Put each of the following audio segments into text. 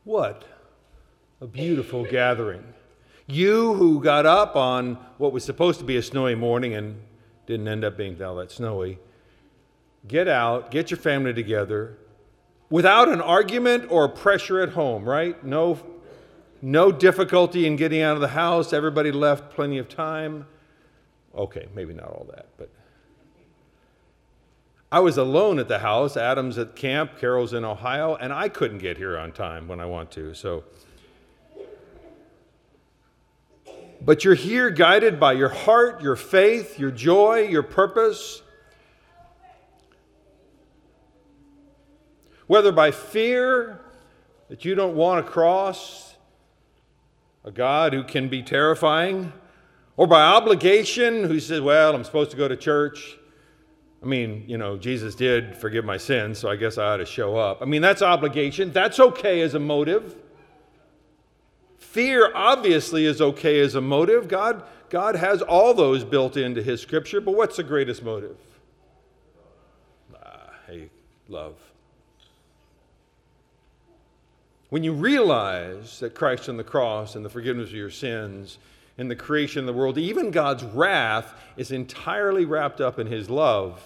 What a beautiful gathering. You who got up on what was supposed to be a snowy morning and didn't end up being all that snowy, get out, get your family together, without an argument or pressure at home, right? No difficulty in getting out of the house. Everybody left plenty of time. Okay, maybe not all that, but I was alone at the house. Adam's at camp, Carol's in Ohio, and I couldn't get here on time when I want to. But you're here guided by your heart, your faith, your joy, your purpose. Whether by fear that you don't want to cross a God who can be terrifying, or by obligation who says, well, I'm supposed to go to church. I mean, Jesus did forgive my sins, so I guess I ought to show up. I mean, that's obligation. That's okay as a motive. Fear obviously is okay as a motive. God has all those built into His Scripture, but what's the greatest motive? Hey, love. When you realize that Christ on the cross and the forgiveness of your sins and the creation of the world, even God's wrath is entirely wrapped up in His love.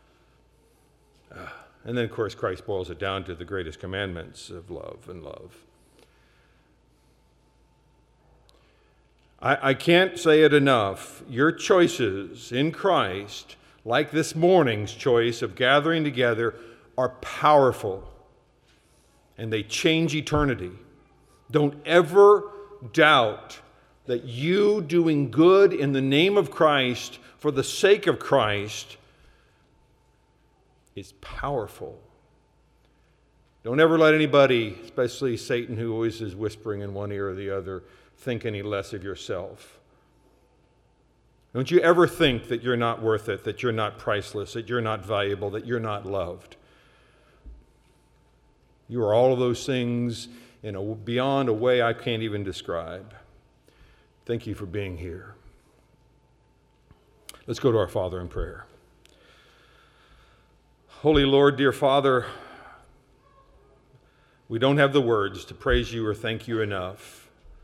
And then, of course, Christ boils it down to the greatest commandments of love and love. I can't say it enough. Your choices in Christ, like this morning's choice of gathering together, are powerful. And they change eternity. Don't ever doubt that you doing good in the name of Christ, for the sake of Christ, is powerful. Don't ever let anybody, especially Satan, who always is whispering in one ear or the other, think any less of yourself. Don't you ever think that you're not worth it, that you're not priceless, that you're not valuable, that you're not loved. You are all of those things beyond a way I can't even describe. Thank you for being here. Let's go to our Father in prayer. Holy Lord, dear Father, we don't have the words to praise you or thank you enough.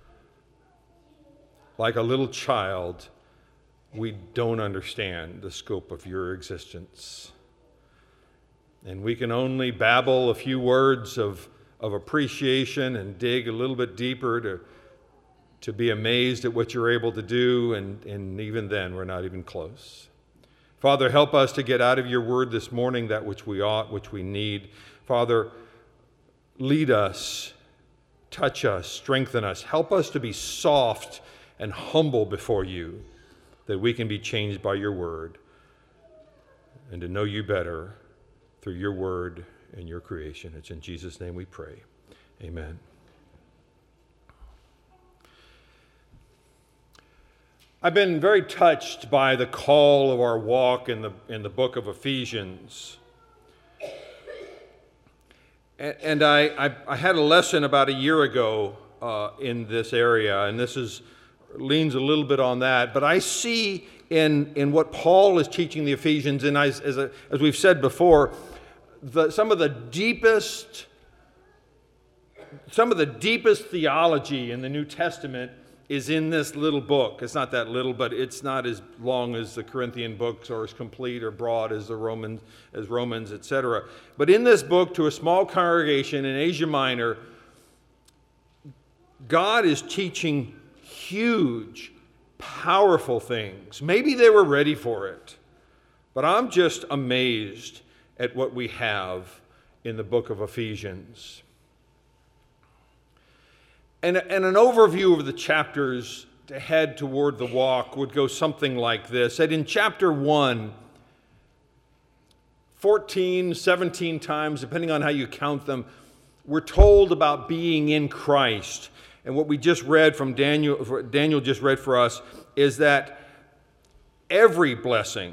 Like a little child, we don't understand the scope of your existence. And we can only babble a few words of appreciation and dig a little bit deeper to be amazed at what you're able to do, and even then, we're not even close. Father, help us to get out of your word this morning that which we ought, which we need. Father, lead us, touch us, strengthen us. Help us to be soft and humble before you, that we can be changed by your word and to know you better through your word and your creation. It's in Jesus' name we pray. Amen. I've been very touched by the call of our walk in the book of Ephesians. And I had a lesson about a year ago in this area, and this leans a little bit on that. But I see in what Paul is teaching the Ephesians, and as we've said before, some of the deepest theology in the New Testament is in this little book. It's not that little, but it's not as long as the Corinthian books or as complete or broad as Romans, etc. But in this book, to a small congregation in Asia Minor, God is teaching huge, powerful things. Maybe they were ready for it, but I'm just amazed at what we have in the book of Ephesians. And an overview of the chapters to head toward the walk would go something like this. That in chapter 1, 14, 17 times, depending on how you count them, we're told about being in Christ. And what we just read from Daniel just read for us, is that every blessing,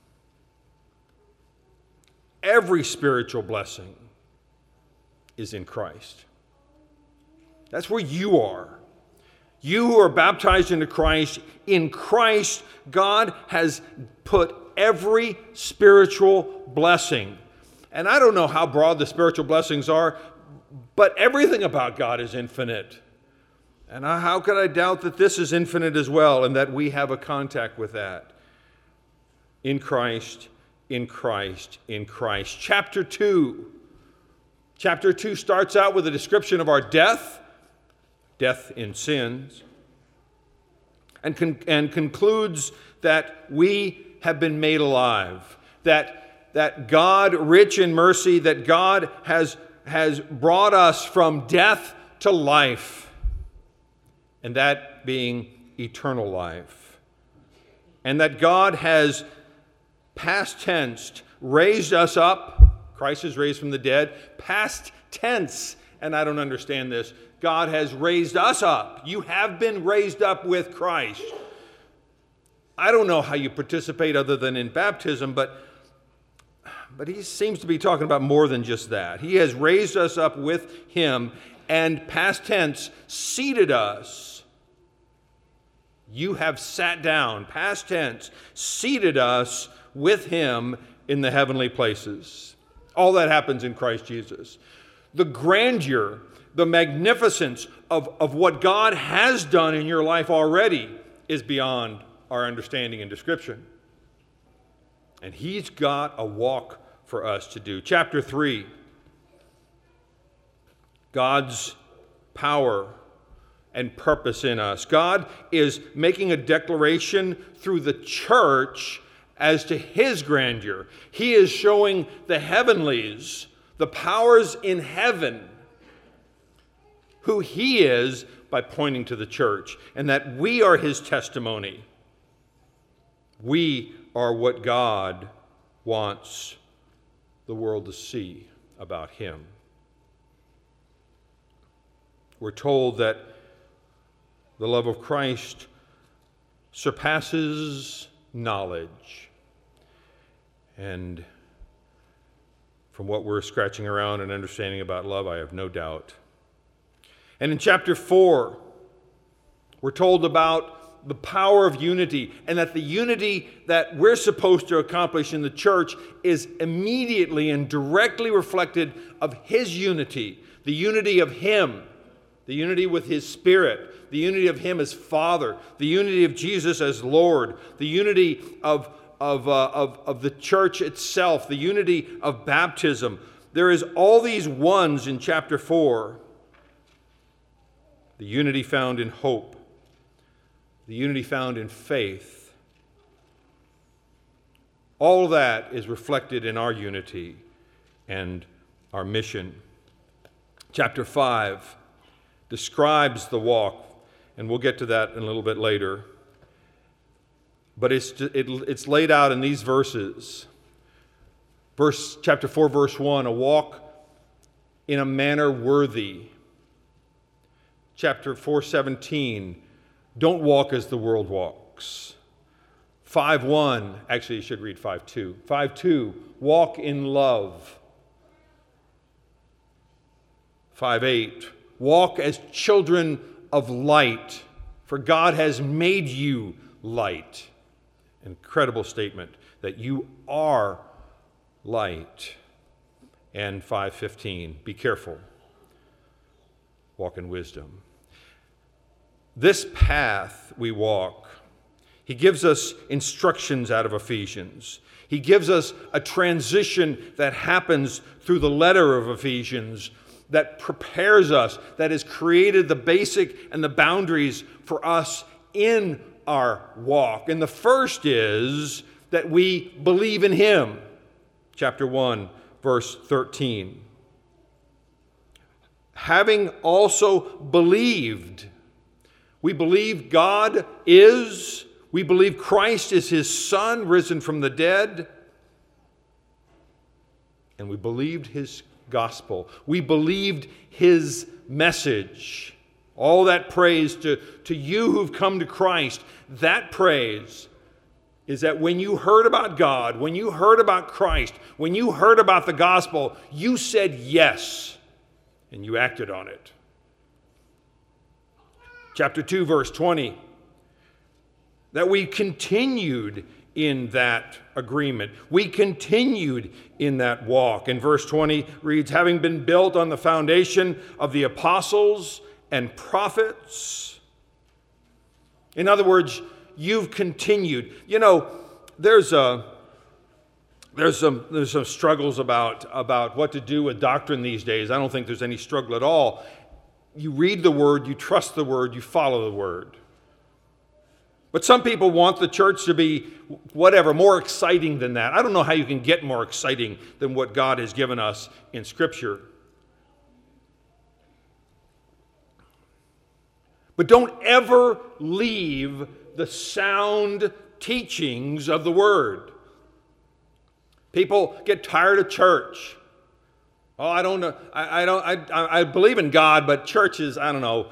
every spiritual blessing is in Christ. That's where you are. You who are baptized into Christ, in Christ, God has put every spiritual blessing. And I don't know how broad the spiritual blessings are, but everything about God is infinite. And how could I doubt that this is infinite as well, and that we have a contact with that? In Christ, in Christ, in Christ. Chapter 2. Chapter 2 starts out with a description of our death in sins, and concludes that we have been made alive, that God, rich in mercy, that God has brought us from death to life, and that being eternal life. And that God has, past tense, raised us up. Christ is raised from the dead. Past tense, and I don't understand this, God has raised us up. You have been raised up with Christ. I don't know how you participate other than in baptism, but he seems to be talking about more than just that. He has raised us up with him and, past tense, seated us. You have sat down, past tense, seated us with him in the heavenly places. All that happens in Christ Jesus. The grandeur, the magnificence of what God has done in your life already is beyond our understanding and description. And he's got a walk for us to do. Chapter 3, God's power and purpose in us. God is making a declaration through the church as to his grandeur. He is showing the heavenlies, the powers in heaven, who he is by pointing to the church, and that we are his testimony. We are what God wants the world to see about him. We're told that the love of Christ surpasses knowledge. And from what we're scratching around and understanding about love, I have no doubt. And in chapter 4, we're told about the power of unity, and that the unity that we're supposed to accomplish in the church is immediately and directly reflected of his unity, the unity of him, the unity with his Spirit, the unity of him as Father, the unity of Jesus as Lord, the unity of the church itself, the unity of baptism. There is all these ones in chapter 4. The unity found in hope, the unity found in faith. All of that is reflected in our unity and our mission. Chapter 5 describes the walk, and we'll get to that in a little bit later. But it's laid out in these verses. Chapter 4, verse 1, a walk in a manner worthy. Chapter 4:17, don't walk as the world walks. 5:1, actually you should read 5:2. 5:2, walk in love. 5:8, walk as children of light, for God has made you light. Incredible statement that you are light. And 5:15, be careful. Walk in wisdom. This path we walk, he gives us instructions out of Ephesians. He gives us a transition that happens through the letter of Ephesians that prepares us, that has created the basic and the boundaries for us in our walk. And the first is that we believe in him. Chapter 1, verse 13. Having also believed, we believe God is, we believe Christ is his Son, risen from the dead, and we believed his gospel. We believed his message. All that praise to you who've come to Christ, that praise is that when you heard about God, when you heard about Christ, when you heard about the gospel, you said yes, and you acted on it. Chapter 2, verse 20, that we continued in that agreement. We continued in that walk. And verse 20 reads, having been built on the foundation of the apostles and prophets. In other words, you've continued. You know, there's some struggles about what to do with doctrine these days. I don't think there's any struggle at all. You read the Word, you trust the Word, you follow the Word. But some people want the church to be whatever, more exciting than that. I don't know how you can get more exciting than what God has given us in Scripture. But don't ever leave the sound teachings of the Word. People get tired of church. Oh, I don't know. I believe in God, but churches, I don't know.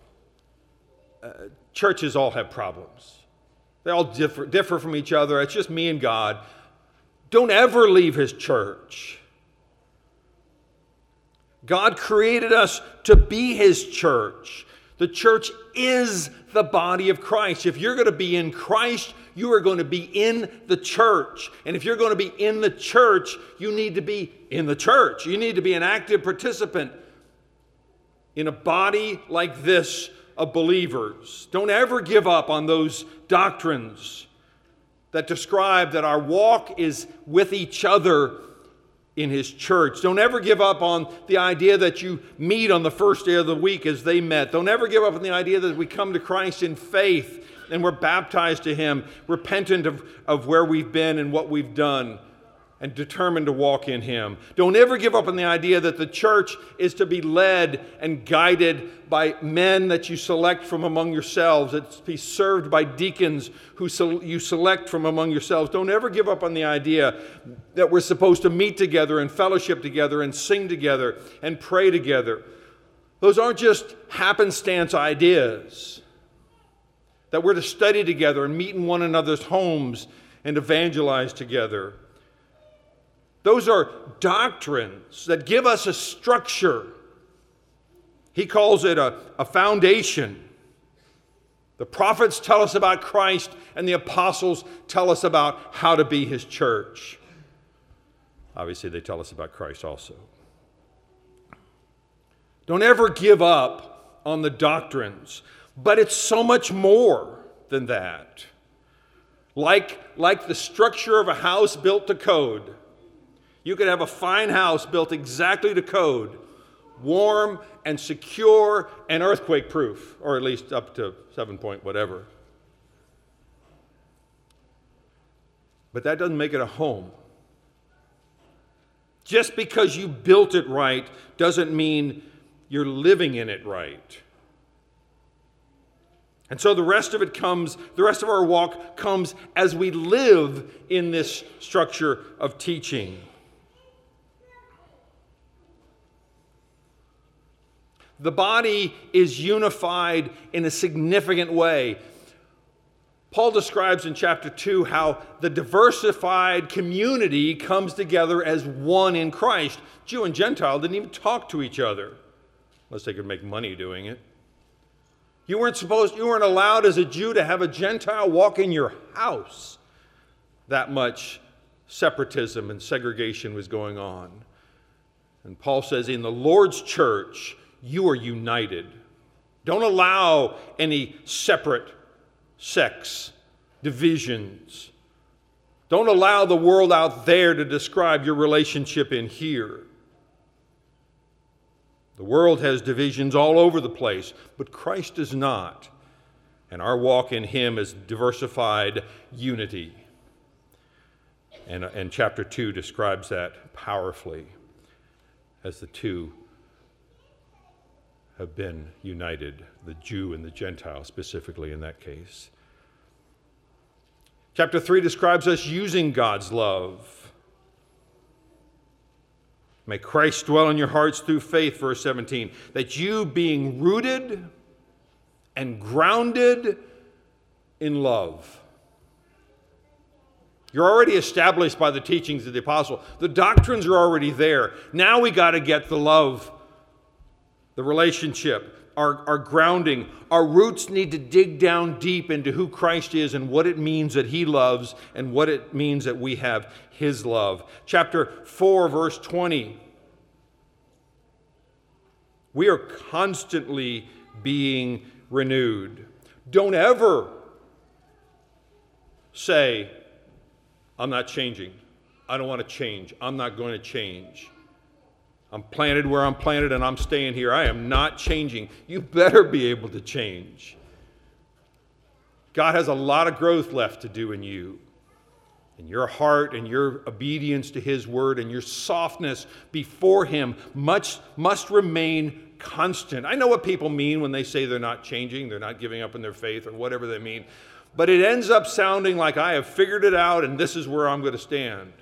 Churches all have problems. They all differ from each other. It's just me and God. Don't ever leave His church. God created us to be His church. The church is the body of Christ. If you're going to be in Christ, you are going to be in the church. And if you're going to be in the church, you need to be in the church. You need to be an active participant in a body like this of believers. Don't ever give up on those doctrines that describe that our walk is with each other in His church. Don't ever give up on the idea that you meet on the first day of the week as they met. Don't ever give up on the idea that we come to Christ in faith and we're baptized to Him, repentant of where we've been and what we've done, and determined to walk in Him. Don't ever give up on the idea that the church is to be led and guided by men that you select from among yourselves. It's to be served by deacons who you select from among yourselves. Don't ever give up on the idea that we're supposed to meet together and fellowship together and sing together and pray together. Those aren't just happenstance ideas. That we're to study together and meet in one another's homes and evangelize together. Those are doctrines that give us a structure. He calls it a foundation. The prophets tell us about Christ, and the apostles tell us about how to be His church. Obviously, they tell us about Christ also. Don't ever give up on the doctrines, but it's so much more than that. Like the structure of a house built to code. You could have a fine house built exactly to code, warm and secure and earthquake proof, or at least up to 7 point whatever. But that doesn't make it a home. Just because you built it right doesn't mean you're living in it right. And so the rest of our walk comes as we live in this structure of teaching. The body is unified in a significant way. Paul describes in chapter 2 how the diversified community comes together as one in Christ. Jew and Gentile didn't even talk to each other, unless they could make money doing it. You weren't allowed as a Jew to have a Gentile walk in your house. That much separatism and segregation was going on. And Paul says, in the Lord's church, you are united. Don't allow any separate sects, divisions. Don't allow the world out there to describe your relationship in here. The world has divisions all over the place, but Christ does not. And our walk in Him is diversified unity. And chapter 2 describes that powerfully as the two have been united, the Jew and the Gentile specifically in that case. Chapter 3 describes us using God's love. May Christ dwell in your hearts through faith, verse 17, that you being rooted and grounded in love. You're already established by the teachings of the apostle. The doctrines are already there. Now we got to get the love the relationship, our grounding. Our roots need to dig down deep into who Christ is and what it means that he loves and what it means that we have his love. Chapter 4, verse 20. We are constantly being renewed. Don't ever say, I'm not changing. I don't want to change. I'm not going to change. I'm planted where I'm planted and I'm staying here. I am not changing. You better be able to change. God has a lot of growth left to do in you. And your heart and your obedience to his word and your softness before him must remain constant. I know what people mean when they say they're not changing, they're not giving up in their faith or whatever they mean. But it ends up sounding like I have figured it out and this is where I'm going to stand.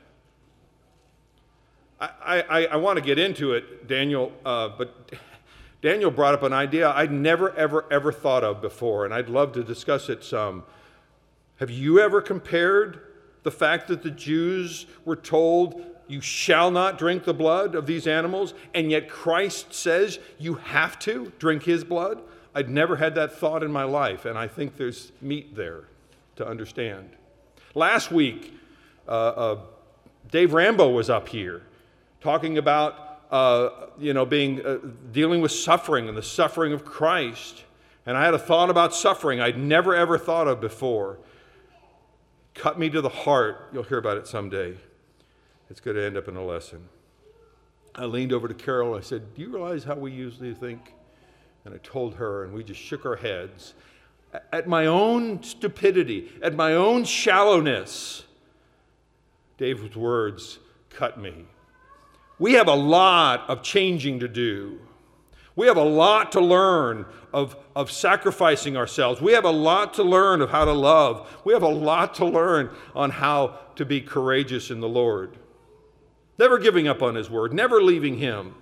I want to get into it, Daniel, but Daniel brought up an idea I'd never, ever thought of before, and I'd love to discuss it some. Have you ever compared the fact that the Jews were told, you shall not drink the blood of these animals, and yet Christ says you have to drink his blood? I'd never had that thought in my life, and I think there's meat there to understand. Last week, Dave Rambo was up here talking about dealing with suffering and the suffering of Christ. And I had a thought about suffering I'd never, ever thought of before. Cut me to the heart. You'll hear about it someday. It's going to end up in a lesson. I leaned over to Carol and I said, do you realize how we usually think? And I told her, and we just shook our heads. At my own stupidity, at my own shallowness, David's words cut me. We have a lot of changing to do. We have a lot to learn of sacrificing ourselves. We have a lot to learn of how to love. We have a lot to learn on how to be courageous in the Lord. Never giving up on his word, never leaving him.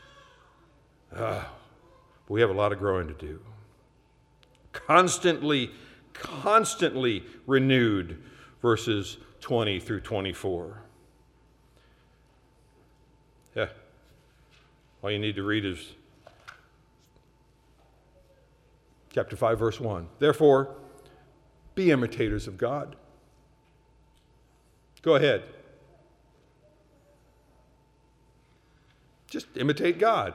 We have a lot of growing to do. Constantly renewed, verses 20 through 24. Yeah. All you need to read is chapter 5, verse 1. Therefore, be imitators of God. Go ahead. Just imitate God.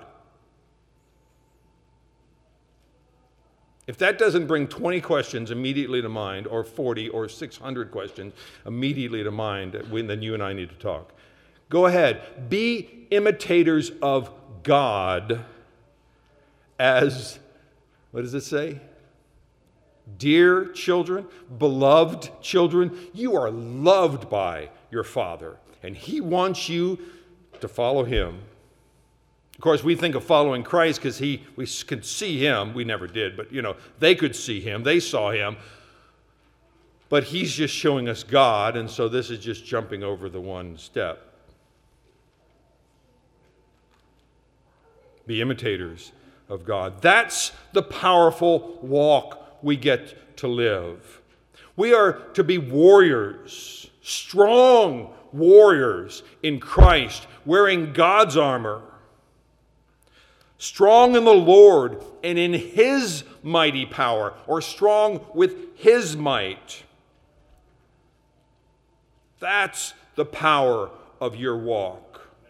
If that doesn't bring 20 questions immediately to mind, or 40 or 600 questions immediately to mind, then you and I need to talk. Go ahead. Be imitators of God as, what does it say? Dear children, beloved children, you are loved by your Father, and he wants you to follow him. Of course, we think of following Christ because we could see him. We never did, but they could see him. They saw him. But he's just showing us God, and so this is just jumping over the one step. Be imitators of God. That's the powerful walk we get to live. We are to be warriors, strong warriors in Christ, wearing God's armor. Strong in the Lord and in his mighty power, or strong with his might. That's the power of your walk.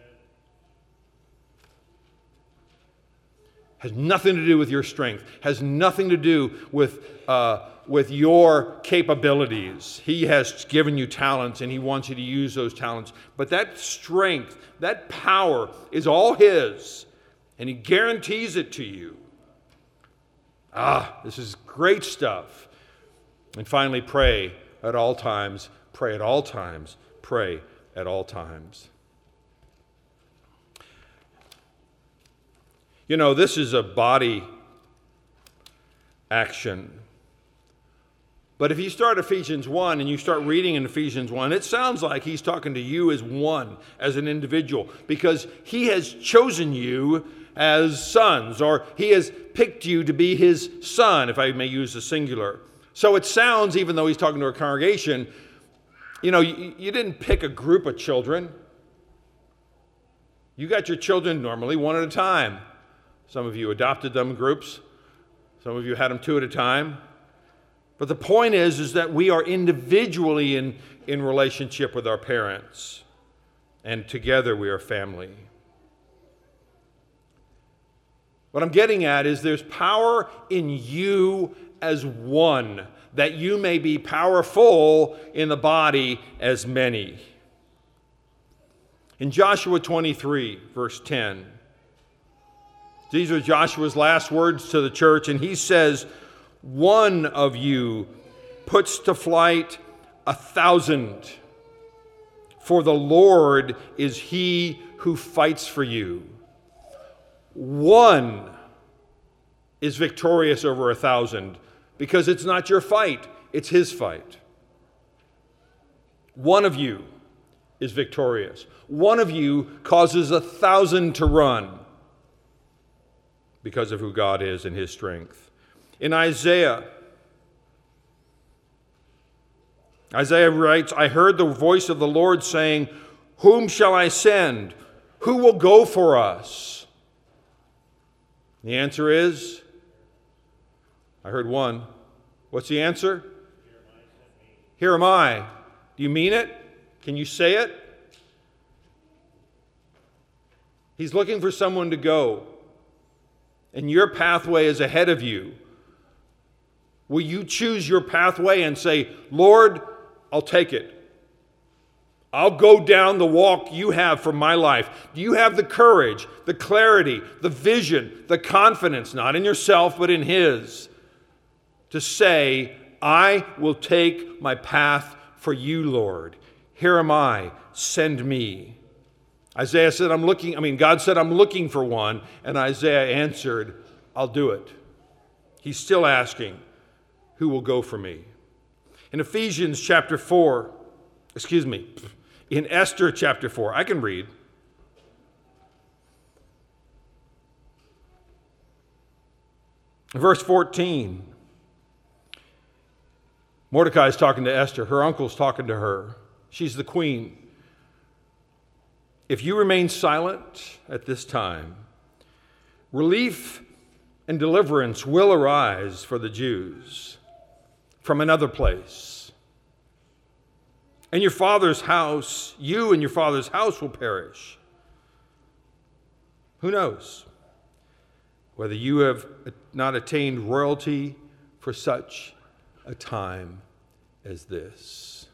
Has nothing to do with your strength. Has nothing to do with your capabilities. He has given you talents and he wants you to use those talents. But that strength, that power is all his. And he guarantees it to you. This is great stuff. And finally, pray at all times. Pray at all times. Pray at all times. This is a body action. But if you start Ephesians 1 and you start reading in Ephesians 1, it sounds like he's talking to you as one, as an individual, because he has chosen you as sons, or he has picked you to be his son, if I may use the singular. So it sounds, even though he's talking to a congregation, you didn't pick a group of children. You got your children normally one at a time. Some of you adopted them in groups. Some of you had them 2 at a time. But the point is that we are individually in relationship with our parents. And together we are family. What I'm getting at is there's power in you as one, that you may be powerful in the body as many. In Joshua 23, verse 10, these are Joshua's last words to the church, and he says, "One of you puts to flight 1,000, for the Lord is he who fights for you." One is victorious over 1,000 because it's not your fight, it's his fight. One of you is victorious. One of you causes 1,000 to run because of who God is and his strength. In Isaiah writes, "I heard the voice of the Lord saying, 'Whom shall I send? Who will go for us?' The answer is, I heard one. What's the answer? Here am I. Do you mean it? Can you say it? He's looking for someone to go, and your pathway is ahead of you. Will you choose your pathway and say, "Lord, I'll take it. I'll go down the walk you have for my life"? Do you have the courage, the clarity, the vision, the confidence, not in yourself but in his, to say, "I will take my path for you, Lord. Here am I, send me"? God said, "I'm looking for one," and Isaiah answered, "I'll do it." He's still asking, who will go for me? In Ephesians chapter 4, in Esther chapter 4, I can read. Verse 14, Mordecai is talking to Esther. Her uncle's talking to her. She's the queen. "If you remain silent at this time, relief and deliverance will arise for the Jews from another place. And your father's house, you and your father's house will perish. Who knows whether you have not attained royalty for such a time as this?"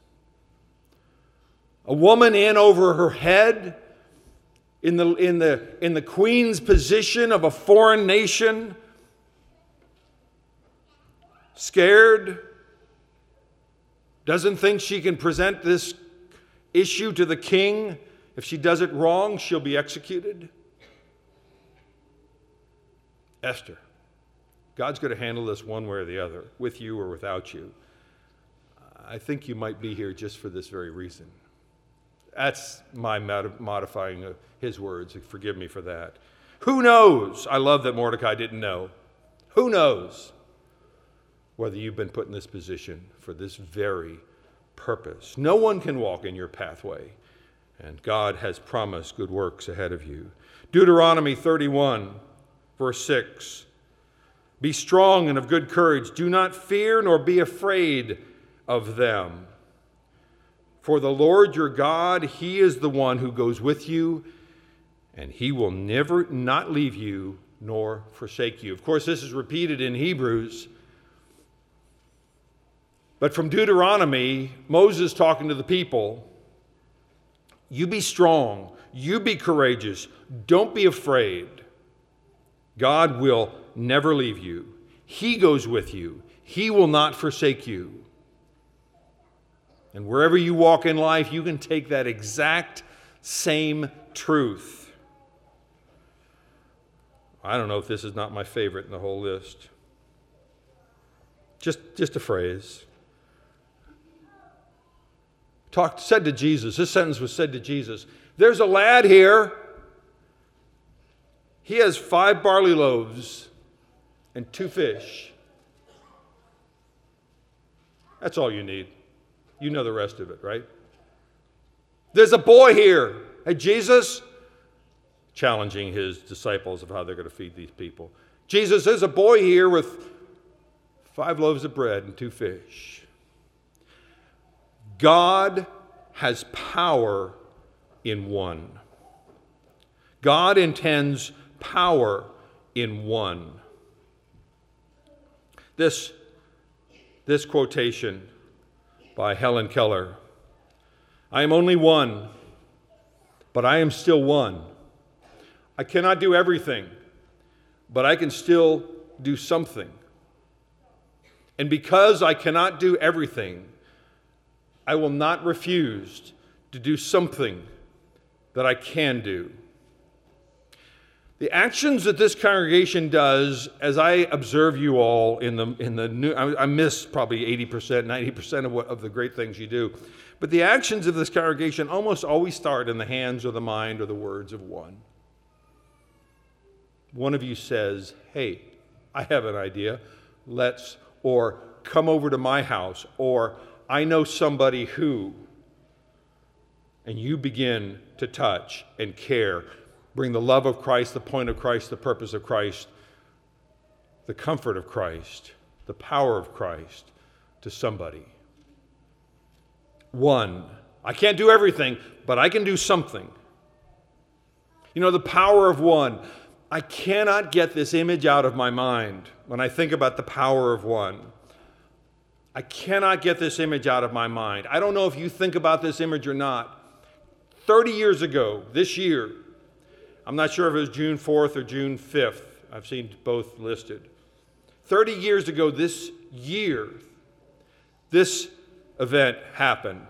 A woman in over her head, in the queen's position of a foreign nation, scared, doesn't think she can present this issue to the king. If she does it wrong, she'll be executed. Esther, God's going to handle this one way or the other, with you or without you. I think you might be here just for this very reason. That's my modifying of his words. Forgive me for that. Who knows? I love that Mordecai didn't know. Who knows whether you've been put in this position for this very purpose? No one can walk in your pathway, and God has promised good works ahead of you. Deuteronomy 31, verse 6. "Be strong and of good courage. Do not fear nor be afraid of them. For the Lord your God, he is the one who goes with you, and he will never not leave you nor forsake you." Of course, this is repeated in Hebrews. But from Deuteronomy, Moses talking to the people, you be strong, you be courageous, don't be afraid. God will never leave you. He goes with you. He will not forsake you. And wherever you walk in life, you can take that exact same truth. I don't know if this is not my favorite in the whole list. Just a phrase. Said to Jesus, this sentence was said to Jesus, "There's a lad here. He has 5 barley loaves and 2 fish. That's all you need. You know the rest of it, right? There's a boy here. Hey, Jesus, challenging his disciples of how they're going to feed these people. Jesus, there's a boy here with 5 loaves of bread and 2 fish. God has power in one. God intends power in one. This quotation by Helen Keller, I am only one, but I am still one. I cannot do everything, but I can still do something. And because I cannot do everything, I will not refuse to do something that I can do. The actions that this congregation does, as I observe you all in the new, I miss probably 80%, 90% of the great things you do, but the actions of this congregation almost always start in the hands or the mind or the words of one. One of you says, hey, I have an idea, or come over to my house, or I know somebody who, and you begin to touch and care, bring the love of Christ, the point of Christ, the purpose of Christ, the comfort of Christ, the power of Christ to somebody. One, I can't do everything, but I can do something. You know, the power of one. I cannot get this image out of my mind when I think about the power of one. I cannot get this image out of my mind. I don't know if you think about this image or not. 30 years ago, this year, I'm not sure if it was June 4th or June 5th. I've seen both listed. 30 years ago this year, this event happened.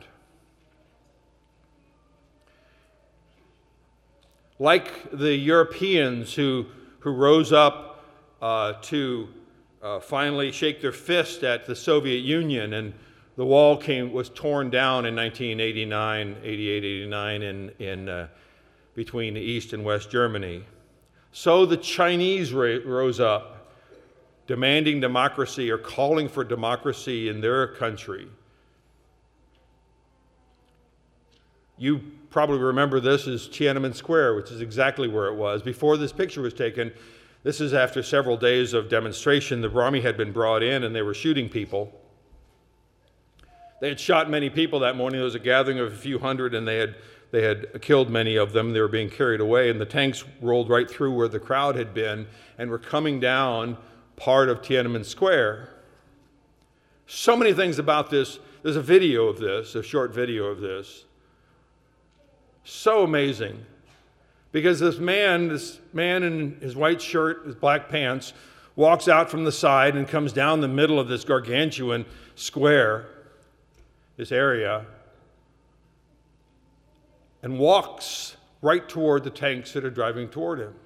Like the Europeans who rose up to finally shake their fist at the Soviet Union, and the wall was torn down in 1989, 88, 89 in between East and West Germany. So the Chinese rose up, demanding democracy or calling for democracy in their country. You probably remember this as Tiananmen Square, which is exactly where it was. Before this picture was taken, this is after several days of demonstration. The army had been brought in and they were shooting people. They had shot many people that morning. There was a gathering of a few hundred, and they had killed many of them. They were being carried away, and the tanks rolled right through where the crowd had been and were coming down part of Tiananmen Square. So many things about this. There's a video of this, a short video of this. So amazing. Because this man in his white shirt, his black pants, walks out from the side and comes down the middle of this gargantuan square, this area, and walks right toward the tanks that are driving toward him.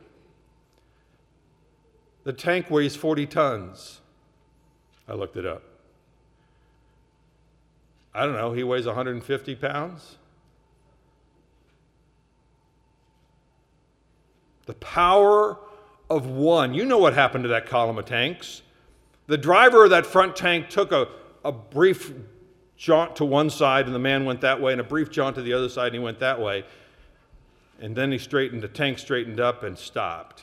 The tank weighs 40 tons. I looked it up. I don't know, he weighs 150 pounds? The power of one. You know what happened to that column of tanks. The driver of that front tank took a brief jaunt to one side, and the man went that way, and a brief jaunt to the other side, and he went that way. And then the tank straightened up and stopped.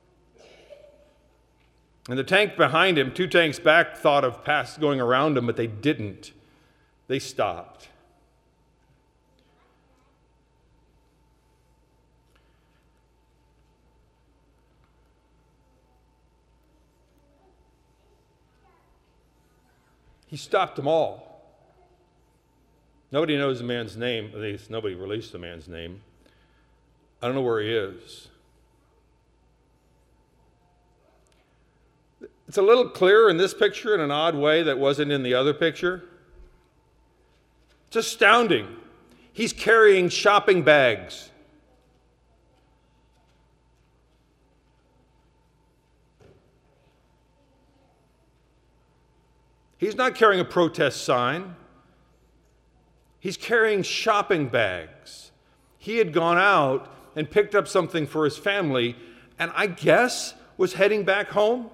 And the tank behind him, 2 tanks back, thought of going around him, but they didn't. They stopped. He stopped them all. Nobody knows the man's name. At least nobody released the man's name. I don't know where he is. It's a little clearer in this picture in an odd way that wasn't in the other picture. It's astounding. He's carrying shopping bags. He's not carrying a protest sign. He's carrying shopping bags. He had gone out and picked up something for his family, and I guess was heading back home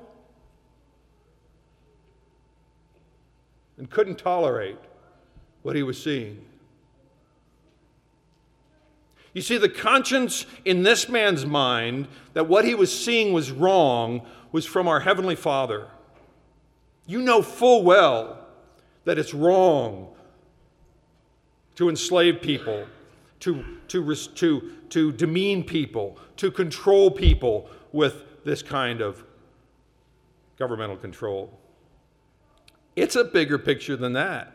and couldn't tolerate what he was seeing. You see, the conscience in this man's mind that what he was seeing was wrong was from our Heavenly Father. You know full well that it's wrong to enslave people, to demean people, to control people with this kind of governmental control. It's a bigger picture than that.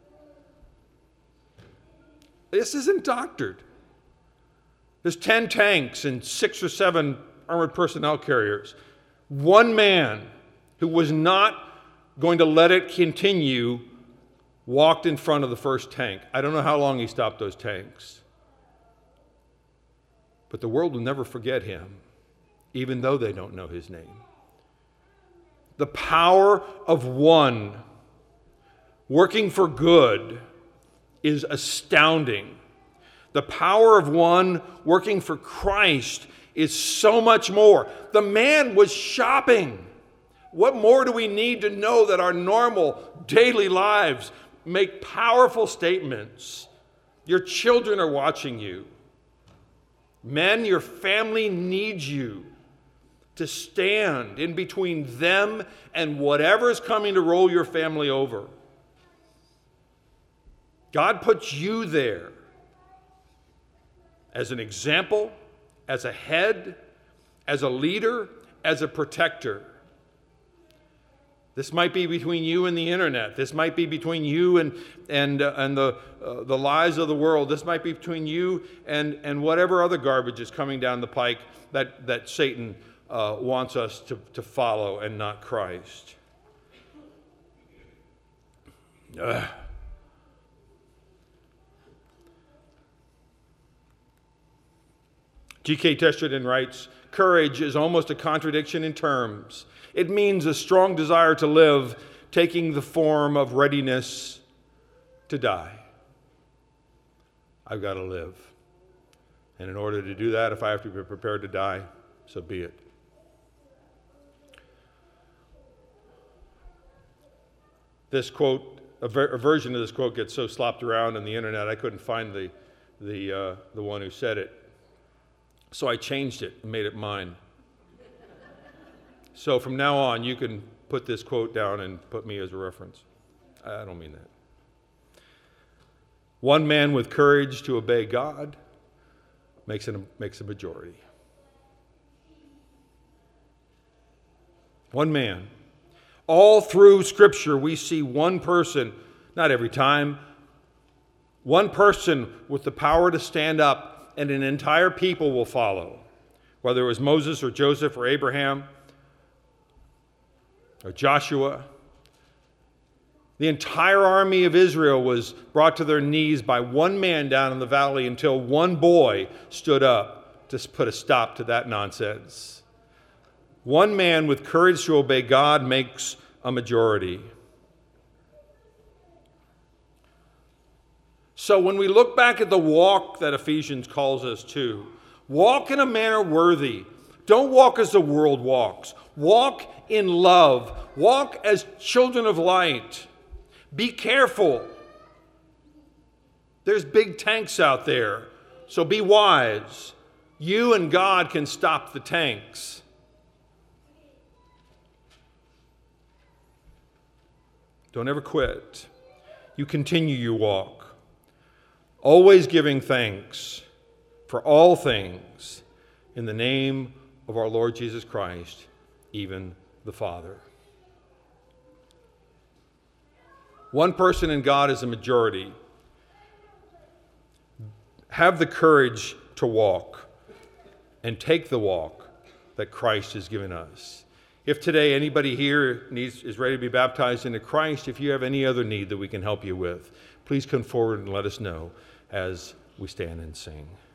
This isn't doctored. There's 10 tanks and 6 or 7 armored personnel carriers. One man who was not going to let it continue walked in front of the first tank. I don't know how long he stopped those tanks. But the world will never forget him, even though they don't know his name. The power of one working for good is astounding. The power of one working for Christ is so much more. The man was shopping. What more do we need to know that our normal daily lives make powerful statements? Your children are watching you. Men, your family needs you to stand in between them and whatever is coming to roll your family over. God puts you there as an example, as a head, as a leader, as a protector. This might be between you and the internet. This might be between you and the lies of the world. This might be between you and whatever other garbage is coming down the pike that Satan wants us to follow and not Christ. G.K. Chesterton writes, "Courage is almost a contradiction in terms. It means a strong desire to live, taking the form of readiness to die. I've got to live. And in order to do that, if I have to be prepared to die, so be it." This quote, a version of this quote gets so slopped around on the internet, I couldn't find the one who said it. So I changed it and made it mine. So from now on, you can put this quote down and put me as a reference. I don't mean that. One man with courage to obey God makes a majority. One man. All through Scripture, we see one person, not every time, one person with the power to stand up, and an entire people will follow. Whether it was Moses or Joseph or Abraham or Joshua, the entire army of Israel was brought to their knees by one man down in the valley until one boy stood up to put a stop to that nonsense. One man with courage to obey God makes a majority. So when we look back at the walk that Ephesians calls us to, walk in a manner worthy. Don't walk as the world walks. Walk in love. Walk as children of light. Be careful. There's big tanks out there, so be wise. You and God can stop the tanks. Don't ever quit. You continue your walk. Always giving thanks for all things in the name of our Lord Jesus Christ, even the Father. One person in God is a majority. Have the courage to walk and take the walk that Christ has given us. If today anybody here is ready to be baptized into Christ, if you have any other need that we can help you with, please come forward and let us know as we stand and sing.